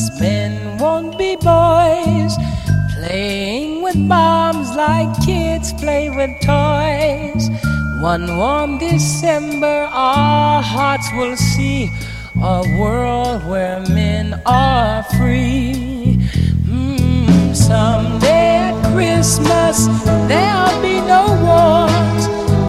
Men won't be boys, playing with bombs like kids play with toys. One warm December, our hearts will see a world where men are free. Someday at Christmas,